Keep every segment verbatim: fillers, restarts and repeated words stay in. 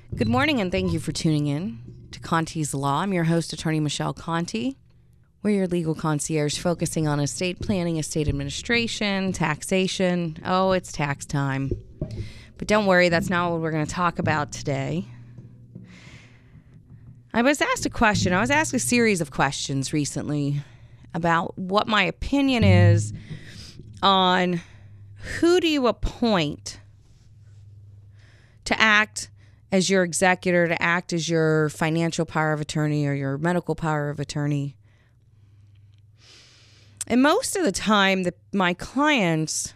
Good morning, and thank you for tuning in to Conti's Law. I'm your host, Attorney Michelle Conti. We're your legal concierge focusing on estate planning, estate administration, taxation. Oh, it's tax time. But don't worry, that's not what we're going to talk about today. I was asked a question. I was asked a series of questions recently about what my opinion is on who do you appoint to act as your executor, to act as your financial power of attorney or your medical power of attorney. And most of the time, the, my clients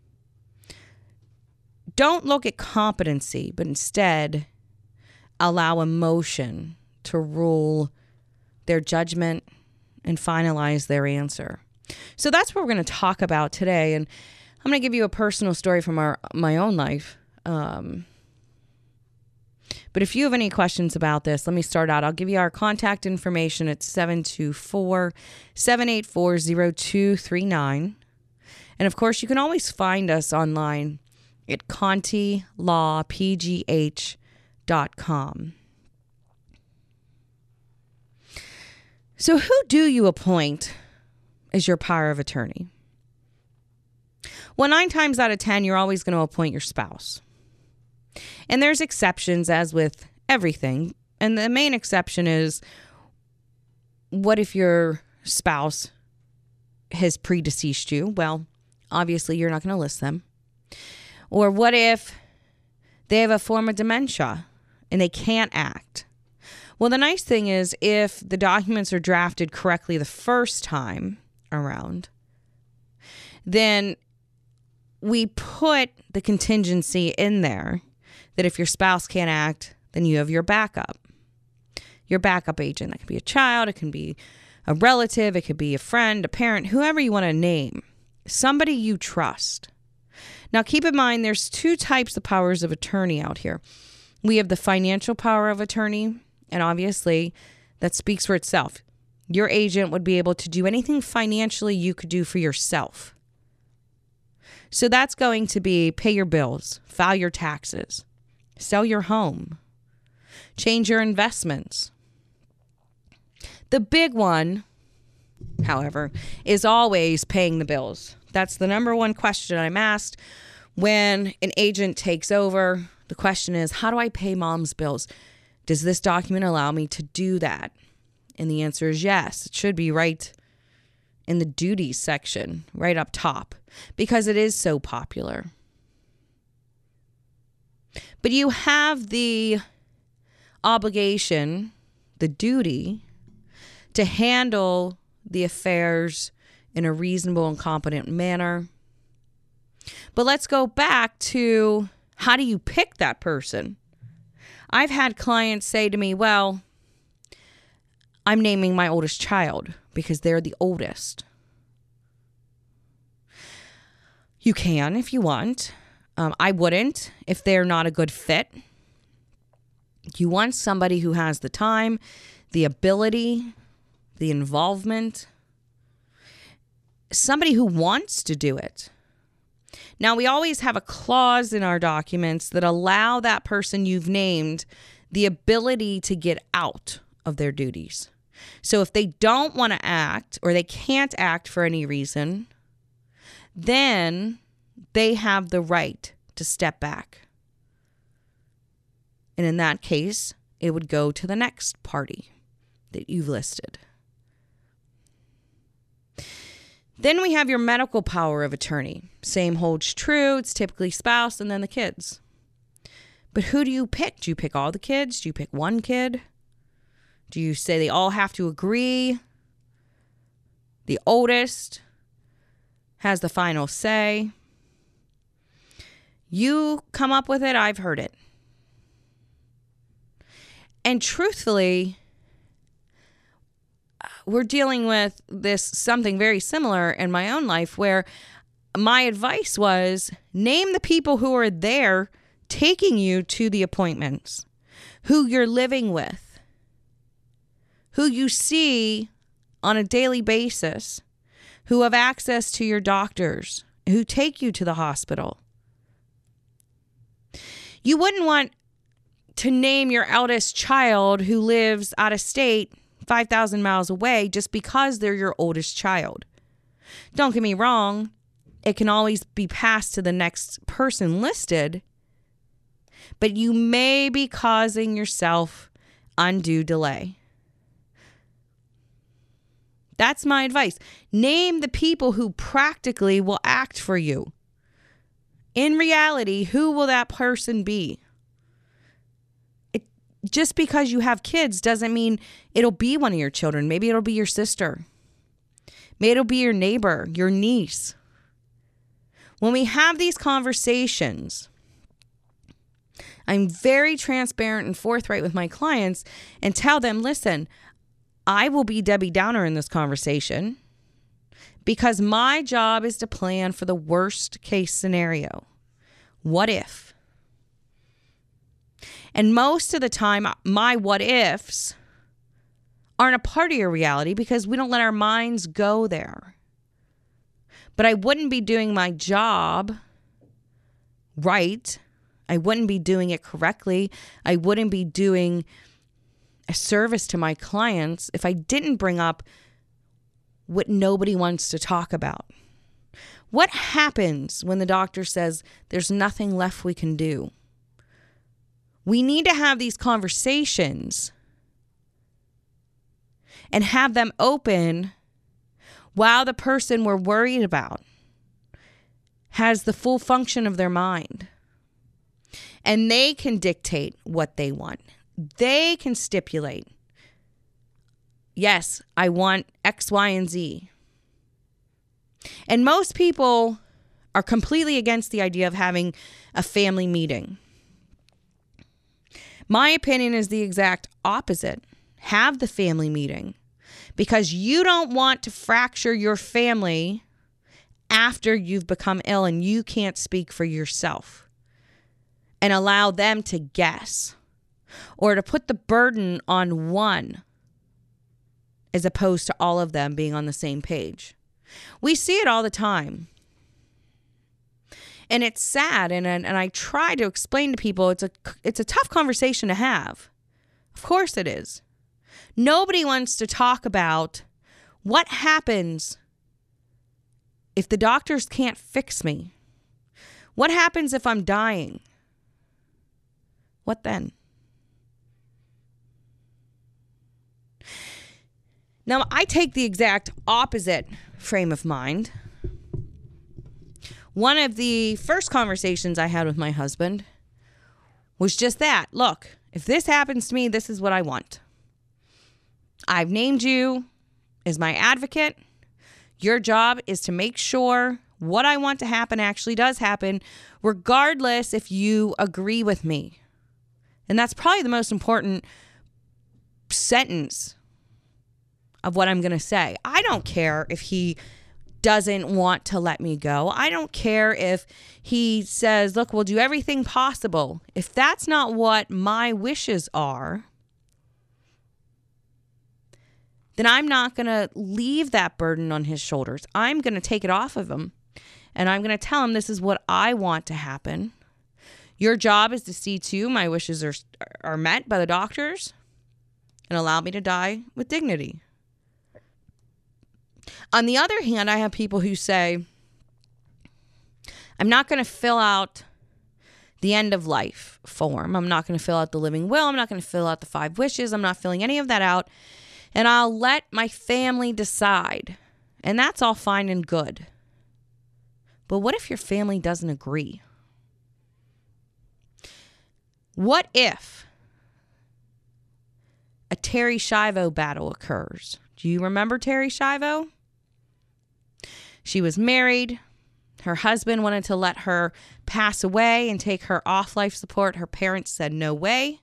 don't look at competency, but instead allow emotion to rule their judgment and finalize their answer. So that's what we're going to talk about today. And I'm going to give you a personal story from our my own life. Um, but if you have any questions about this, let me start out. I'll give you our contact information at seven two four, seven eight four, zero two three nine. And of course, you can always find us online at conti law p g h dot com. So who do you appoint as your power of attorney? Well, nine times out of ten, you're always going to appoint your spouse. And there's exceptions, as with everything. And the main exception is, what if your spouse has predeceased you? Well, obviously, you're not going to list them. Or what if they have a form of dementia and they can't act? Well, the nice thing is, if the documents are drafted correctly the first time around, then we put the contingency in there that if your spouse can't act, then you have your backup. Your backup agent. That could be a child, it can be a relative, it could be a friend, a parent, whoever you want to name. Somebody you trust. Now, keep in mind, there's two types of powers of attorney out here. We have the financial power of attorney, and obviously, that speaks for itself. Your agent would be able to do anything financially you could do for yourself. So that's going to be pay your bills, file your taxes, sell your home, change your investments. The big one, however, is always paying the bills. That's the number one question I'm asked when an agent takes over. The question is, how do I pay mom's bills? Does this document allow me to do that? And the answer is yes. It should be right in the duties section, right up top, because it is so popular. But you have the obligation, the duty, to handle the affairs in a reasonable and competent manner. But let's go back to, how do you pick that person? I've had clients say to me, well, I'm naming my oldest child because they're the oldest. You can if you want. Um, I wouldn't if they're not a good fit. You want somebody who has the time, the ability, the involvement, somebody who wants to do it. Now, we always have a clause in our documents that allow that person you've named the ability to get out of their duties. So if they don't want to act or they can't act for any reason, then they have the right to step back. And in that case, it would go to the next party that you've listed. Then we have your medical power of attorney. Same holds true. It's typically spouse and then the kids. But who do you pick? Do you pick all the kids? Do you pick one kid? Do you say they all have to agree? The oldest has the final say. You come up with it, I've heard it. And truthfully, we're dealing with this something very similar in my own life, where my advice was, name the people who are there taking you to the appointments, who you're living with, who you see on a daily basis, who have access to your doctors, who take you to the hospital. You wouldn't want to name your eldest child who lives out of state five thousand miles away just because they're your oldest child. Don't get me wrong, it can always be passed to the next person listed, but you may be causing yourself undue delay. That's my advice. Name the people who practically will act for you. In reality, who will that person be? It, just because you have kids doesn't mean it'll be one of your children. Maybe it'll be your sister. Maybe it'll be your neighbor, your niece. When we have these conversations, I'm very transparent and forthright with my clients and tell them, listen, I will be Debbie Downer in this conversation because my job is to plan for the worst case scenario. What if? And most of the time, my what ifs aren't a part of your reality because we don't let our minds go there. But I wouldn't be doing my job right. I wouldn't be doing it correctly. I wouldn't be doing a service to my clients if I didn't bring up what nobody wants to talk about. What happens when the doctor says there's nothing left we can do? We need to have these conversations and have them open while the person we're worried about has the full function of their mind. And they can dictate what they want. They can stipulate, yes, I want X, Y, and Z. And most people are completely against the idea of having a family meeting. My opinion is the exact opposite. Have the family meeting because you don't want to fracture your family after you've become ill and you can't speak for yourself and allow them to guess. Or to put the burden on one as opposed to all of them being on the same page. We see it all the time. And it's sad, and, and I try to explain to people it's a, it's a tough conversation to have. Of course it is. Nobody wants to talk about what happens if the doctors can't fix me. What happens if I'm dying? What then? Now, I take the exact opposite frame of mind. One of the first conversations I had with my husband was just that. Look, if this happens to me, this is what I want. I've named you as my advocate. Your job is to make sure what I want to happen actually does happen, regardless if you agree with me. And that's probably the most important sentence of what I'm going to say. I don't care if he doesn't want to let me go. I don't care if he says, look, we'll do everything possible. If that's not what my wishes are, then I'm not going to leave that burden on his shoulders. I'm going to take it off of him. And I'm going to tell him this is what I want to happen. Your job is to see to my wishes are, are met by the doctors and allow me to die with dignity. On the other hand, I have people who say, I'm not going to fill out the end of life form. I'm not going to fill out the living will. I'm not going to fill out the five wishes. I'm not filling any of that out. And I'll let my family decide. And that's all fine and good. But what if your family doesn't agree? What if a Terri Schiavo battle occurs? Do you remember Terri Schiavo? She was married. Her husband wanted to let her pass away and take her off life support. Her parents said no way.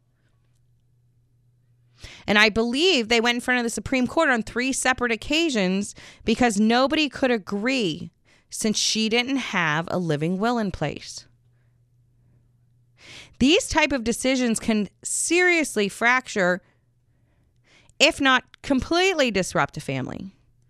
And I believe they went in front of the Supreme Court on three separate occasions because nobody could agree since she didn't have a living will in place. These type of decisions can seriously fracture, if not completely disrupt a family.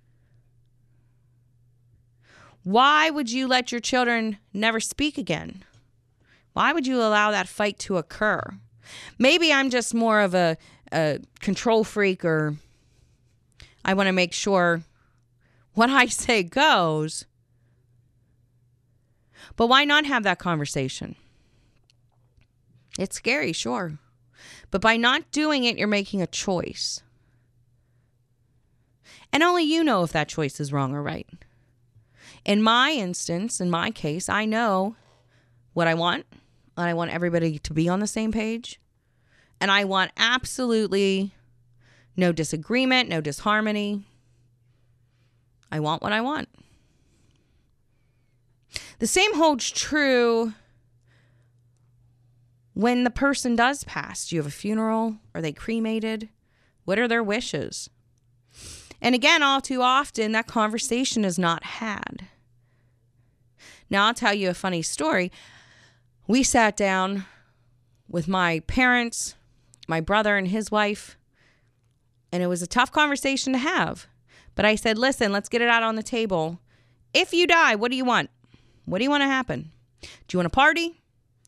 Why would you let your children never speak again? Why would you allow that fight to occur? Maybe I'm just more of a, a control freak, or I want to make sure what I say goes. But why not have that conversation? It's scary, sure. But by not doing it, you're making a choice. And only you know if that choice is wrong or right. In my instance, in my case, I know what I want. And I want everybody to be on the same page. And I want absolutely no disagreement, no disharmony. I want what I want. The same holds true when the person does pass. Do you have a funeral? Are they cremated? What are their wishes? And again, all too often, that conversation is not had. Now, I'll tell you a funny story. We sat down with my parents, my brother and his wife, and it was a tough conversation to have. But I said, listen, let's get it out on the table. If you die, what do you want? What do you want to happen? Do you want a party?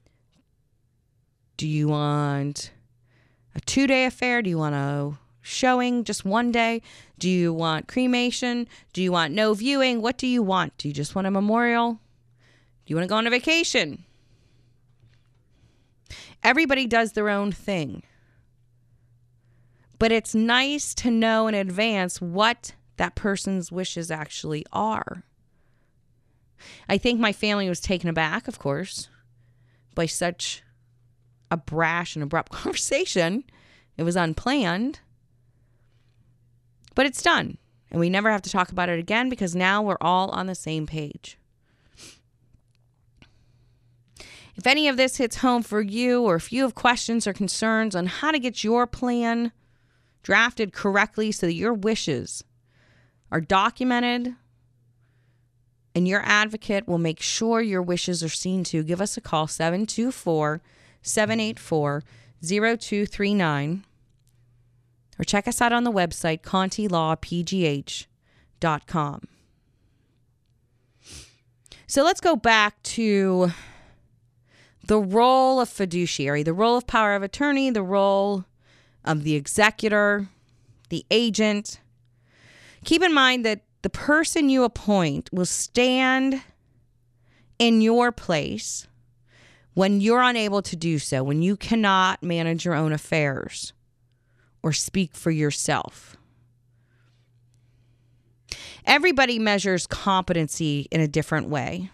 Do you want a two-day affair? Do you want a showing just one day? Do you want cremation? Do you want no viewing? What do you want? Do you just want a memorial? Do you want to go on a vacation? Everybody does their own thing. But it's nice to know in advance what that person's wishes actually are. I think my family was taken aback, of course, by such a brash and abrupt conversation. It was unplanned. But it's done. And we never have to talk about it again because now we're all on the same page. If any of this hits home for you, or if you have questions or concerns on how to get your plan drafted correctly so that your wishes are documented and your advocate will make sure your wishes are seen to, give us a call, seven two four, seven eight four, zero two three nine, or check us out on the website, conti law p g h dot com. So let's go back to the role of fiduciary, the role of power of attorney, the role of the executor, the agent. Keep in mind that the person you appoint will stand in your place when you're unable to do so, when you cannot manage your own affairs or speak for yourself. Everybody measures competency in a different way.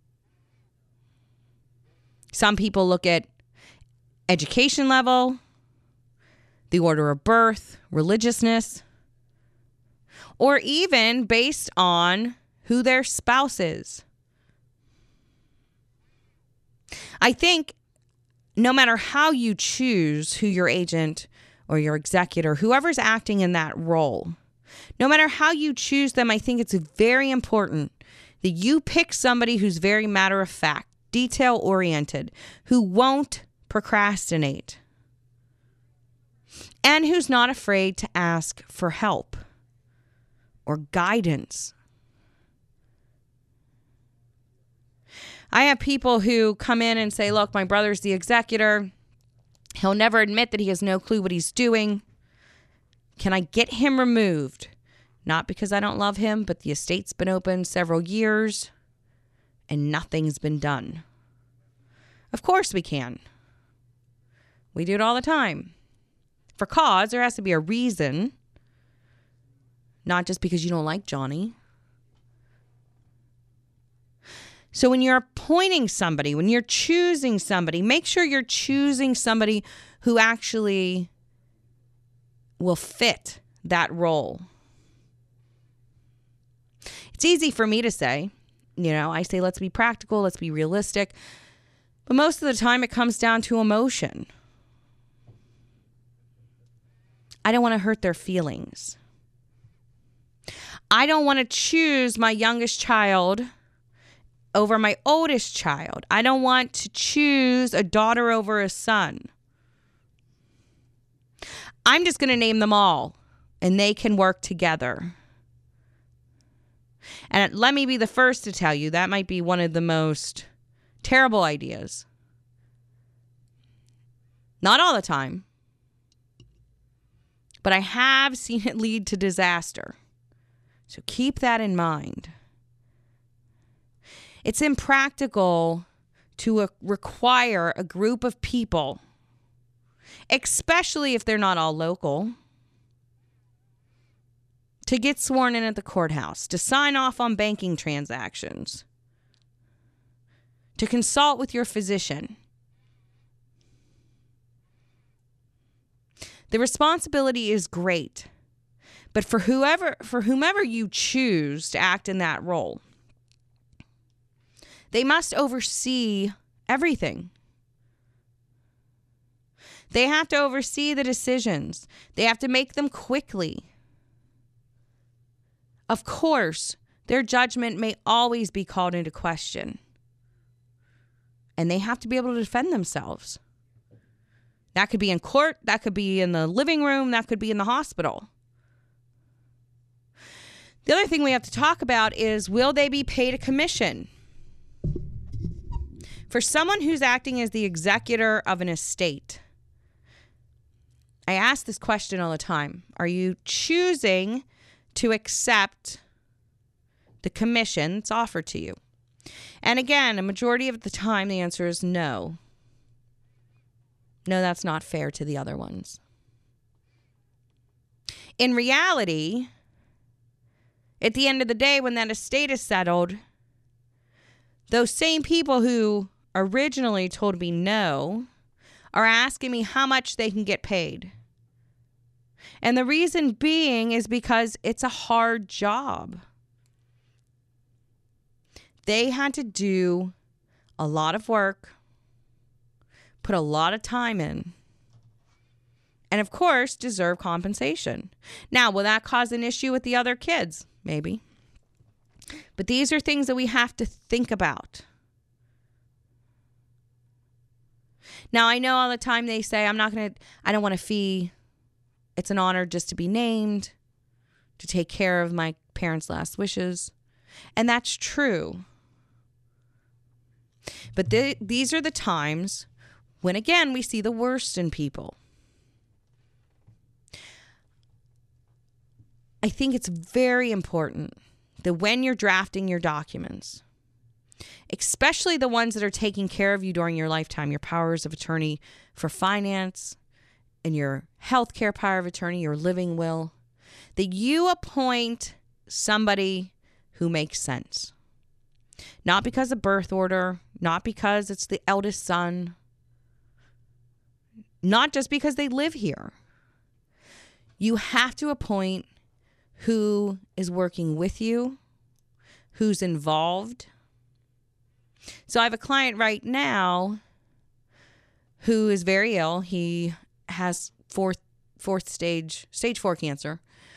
Some people look at education level, the order of birth, religiousness, or even based on who their spouse is. I think no matter how you choose who your agent or your executor, whoever's acting in that role, no matter how you choose them, I think it's very important that you pick somebody who's very matter of fact, detail-oriented, who won't procrastinate, and who's not afraid to ask for help or guidance. I have people who come in and say, look, my brother's the executor. He'll never admit that he has no clue what he's doing. Can I get him removed? Not because I don't love him, but the estate's been open several years and nothing's been done. Of course we can. We do it all the time. For cause, there has to be a reason. Not just because you don't like Johnny. So when you're appointing somebody, when you're choosing somebody, make sure you're choosing somebody who actually will fit that role. It's easy for me to say. You know, I say, let's be practical, let's be realistic. But most of the time, it comes down to emotion. I don't want to hurt their feelings. I don't want to choose my youngest child over my oldest child. I don't want to choose a daughter over a son. I'm just going to name them all, and they can work together. And let me be the first to tell you, that might be one of the most terrible ideas. Not all the time. But I have seen it lead to disaster. So keep that in mind. It's impractical to uh, require a group of people, especially if they're not all local, to get sworn in at the courthouse, to sign off on banking transactions, to consult with your physician. The responsibility is great, but for whoever, for whomever you choose to act in that role, they must oversee everything. They have to oversee the decisions. They have to make them quickly. Of course, their judgment may always be called into question. And they have to be able to defend themselves. That could be in court. That could be in the living room. That could be in the hospital. The other thing we have to talk about is, will they be paid a commission? For someone who's acting as the executor of an estate, I ask this question all the time. Are you choosing to accept the commission that's offered to you? And again, a majority of the time, the answer is no. No, that's not fair to the other ones. In reality, at the end of the day, when that estate is settled, those same people who originally told me no are asking me how much they can get paid. And the reason being is because it's a hard job. They had to do a lot of work, put a lot of time in, and of course, deserve compensation. Now, will that cause an issue with the other kids? Maybe. But these are things that we have to think about. Now, I know all the time they say, I'm not going to, I don't want a fee. It's an honor just to be named, to take care of my parents' last wishes. And that's true. But th- these are the times when, again, we see the worst in people. I think it's very important that when you're drafting your documents, especially the ones that are taking care of you during your lifetime, your powers of attorney for finance and your healthcare power of attorney, your living will, that you appoint somebody who makes sense. Not because of birth order, not because it's the eldest son, not just because they live here. You have to appoint who is working with you, who's involved. So I have a client right now who is very ill. He has fourth fourth stage, stage four cancer.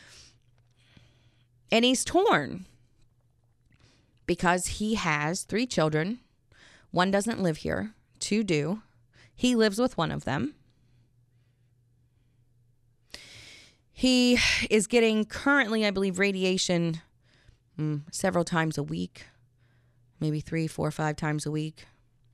And he's torn because he has three children. One doesn't live here. Two do. He lives with one of them. He is getting currently, I believe, radiation mm, several times a week. Maybe three, four, five times a week.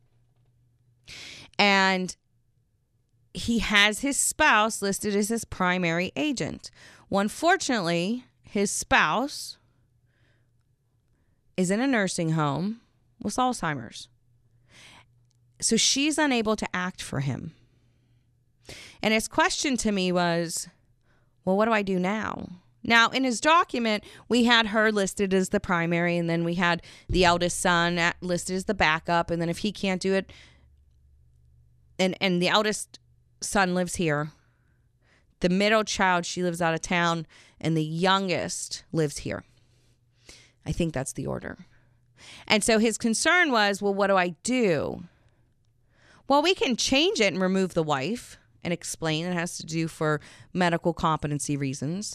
And he has his spouse listed as his primary agent. Well, unfortunately, his spouse is in a nursing home with Alzheimer's. So she's unable to act for him. And his question to me was, well, what do I do now? Now, in his document, we had her listed as the primary, and then we had the eldest son listed as the backup. And then if he can't do it, and, and the eldest son lives here, the middle child, she lives out of town, and the youngest lives here. I think that's the order. And so his concern was, well, what do I do? Well, we can change it and remove the wife and explain it has to do for medical competency reasons.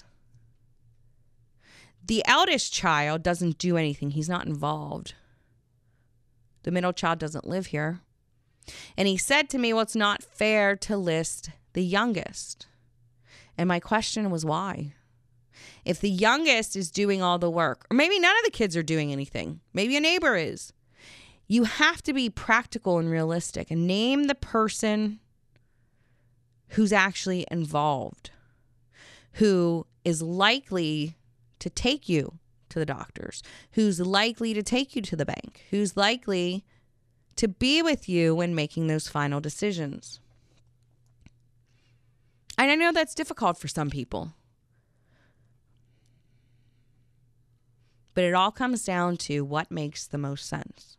The eldest child doesn't do anything. He's not involved. The middle child doesn't live here. And he said to me, well, it's not fair to list the youngest. And my question was, why? If the youngest is doing all the work, or maybe none of the kids are doing anything, maybe a neighbor is, you have to be practical and realistic and name the person who's actually involved, who is likely to take you to the doctors, who's likely to take you to the bank, who's likely to be with you when making those final decisions. And I know that's difficult for some people, but it all comes down to what makes the most sense.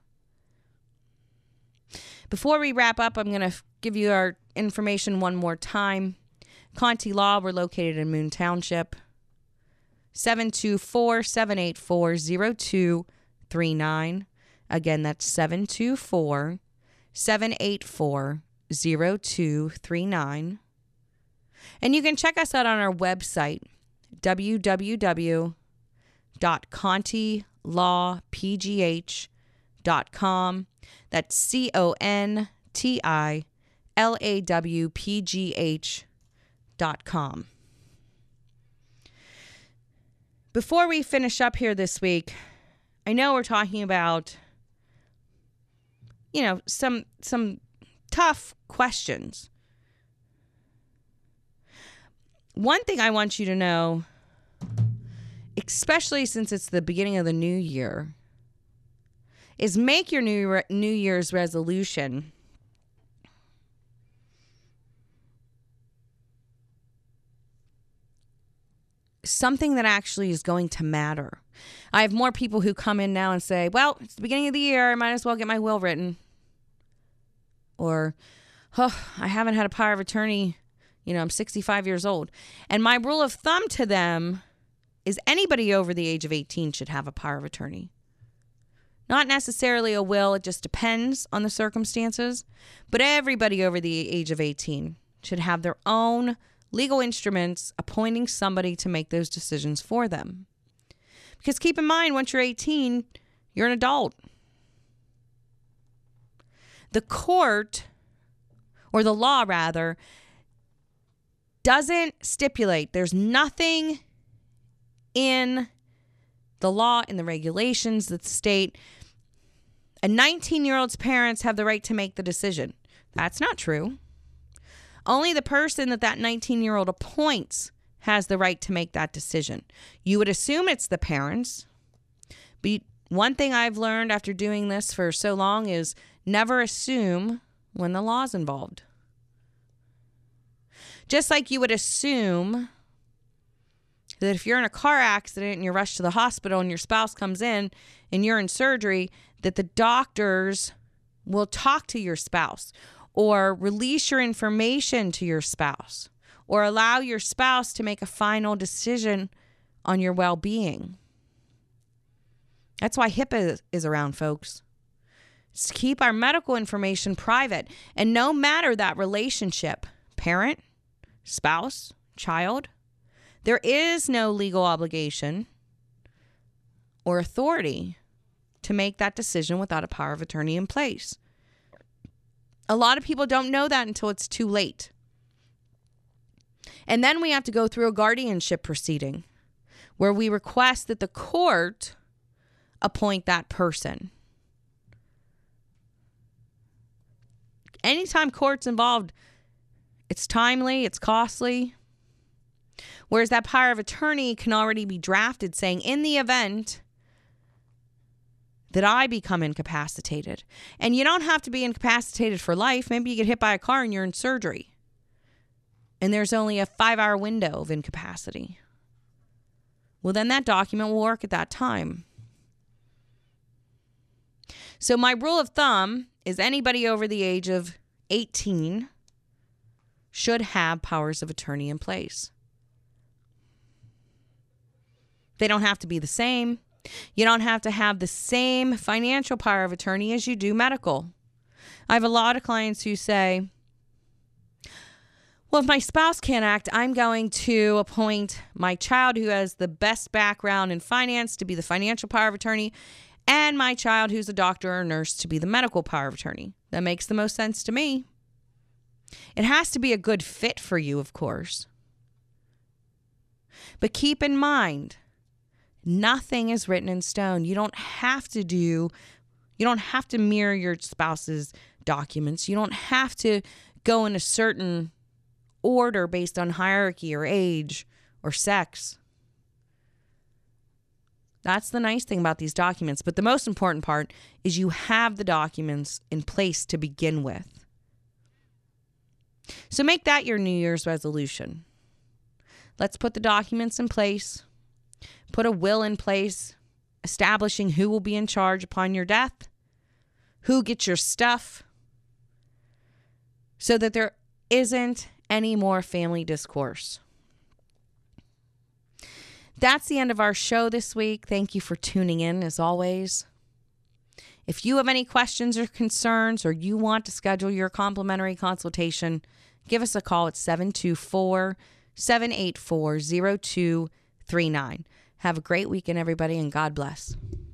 Before we wrap up, I'm going to give you our information one more time. Conti Law, we're located in Moon Township. seven two four, seven eight four, zero two three nine. Again, that's seven two four, seven eight four, zero two three nine. And you can check us out on our website, w w w dot conti law p g h dot com. That's C O N T I L A W P G H dot com. Before we finish up here this week, I know we're talking about, you know, some some tough questions. One thing I want you to know, especially since it's the beginning of the new year, is make your new New Year's resolution something that actually is going to matter. I have more people who come in now and say, well, it's the beginning of the year, I might as well get my will written. Or, oh, I haven't had a power of attorney, you know, I'm sixty-five years old. And my rule of thumb to them is anybody over the age of eighteen should have a power of attorney. Not necessarily a will, it just depends on the circumstances. But everybody over the age of eighteen should have their own legal instruments appointing somebody to make those decisions for them. Because keep in mind, once you're eighteen, you're an adult. The court, or the law rather, doesn't stipulate. There's nothing in the law and the regulations that state a nineteen-year-old's parents have the right to make the decision. That's not true. Only the person that that nineteen-year-old appoints has the right to make that decision. You would assume it's the parents. But one thing I've learned after doing this for so long is never assume when the law's involved. Just like you would assume that if you're in a car accident and you're rushed to the hospital and your spouse comes in and you're in surgery, that the doctors will talk to your spouse or release your information to your spouse or allow your spouse to make a final decision on your well-being. That's why HIPAA is around, folks. It's to keep our medical information private. And no matter that relationship, parent, spouse, child, there is no legal obligation or authority to make that decision without a power of attorney in place. A lot of people don't know that until it's too late. And then we have to go through a guardianship proceeding where we request that the court appoint that person. Anytime court's involved, it's timely, it's costly. Whereas that power of attorney can already be drafted saying, in the event that I become incapacitated. And you don't have to be incapacitated for life. Maybe you get hit by a car and you're in surgery. And there's only a five-hour window of incapacity. Well, then that document will work at that time. So my rule of thumb is anybody over the age of eighteen should have powers of attorney in place. They don't have to be the same. You don't have to have the same financial power of attorney as you do medical. I have a lot of clients who say, well, if my spouse can't act, I'm going to appoint my child who has the best background in finance to be the financial power of attorney, and my child who's a doctor or nurse to be the medical power of attorney. That makes the most sense to me. It has to be a good fit for you, of course. But keep in mind, nothing is written in stone. You don't have to do, you don't have to mirror your spouse's documents. You don't have to go in a certain order based on hierarchy or age or sex. That's the nice thing about these documents. But the most important part is you have the documents in place to begin with. So make that your New Year's resolution. Let's put the documents in place, put a will in place, establishing who will be in charge upon your death, who gets your stuff, so that there isn't any more family discourse. That's the end of our show this week. Thank you for tuning in, as always. If you have any questions or concerns, or you want to schedule your complimentary consultation, give us a call at seven two four, seven eight four, zero two three nine. Have a great weekend, everybody, and God bless.